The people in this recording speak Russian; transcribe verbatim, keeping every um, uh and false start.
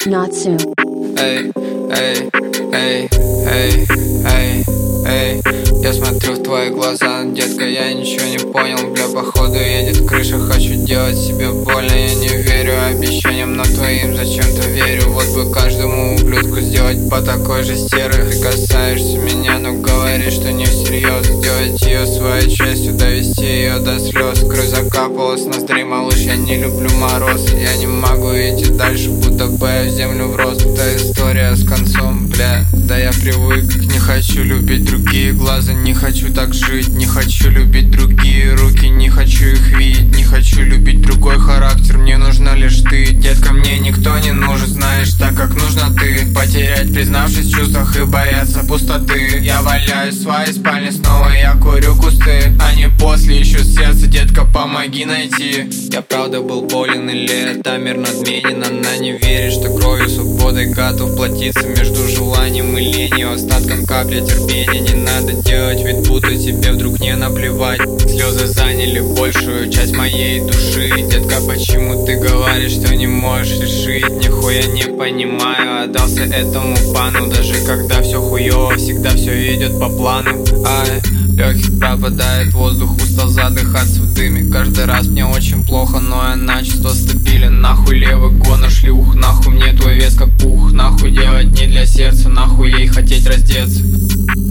Natsu. Эй, эй, эй, эй, эй, эй. Я смотрю в твои глаза, детка, я ничего не понял. Бля, походу едет крыша, хочу делать себе больно. Я не верю обещаниям, но твоим зачем-то верю. Вот бы каждому ублюдку сделать по такой же стеры. Ты касаешься меня, но говоришь, что не всерьез. Сделать ее своей частью, довести ее до слез. Кровь закапалась с ноздрей, малыш, я не люблю мороз. Я не могу идти дальше, будто бы я в землю врос. Это история с концом, бля, да я привык. Не хочу любить другие глаза, не хочу так жить. Не хочу любить другие руки, не хочу их видеть. Не хочу любить другой характер, мне нужна лишь ты. Детка, мне никто не нужен, знаешь, так как нужно ты. Потерять, признавшись в чувствах и бояться пустоты. Я валяюсь в своей спальне, снова я курю кусты. А не после ищу сердце, детка, помоги найти. Я правда был болен или это мир надменен? Она не верит, что кровью свободой готов платиться между желанием и ленью, остатком капли терпения. Не надо делать вид, будто тебе вдруг не наплевать. Слезы заняли большую часть моей души. Детка, почему ты говоришь, что не можешь решить? Нихуя не понимаю, отдался этому пану. Даже когда все хуёво, всегда все идет по плану. Ай, легких пропадает воздух, устал задыхаться в дыме. Каждый раз мне очень плохо, но я начисто стабилен. Нахуй левый гон шлюх, нахуй мне твой вес как пух. Нахуй делать не для сердца, нахуй ей хотеть раздеться.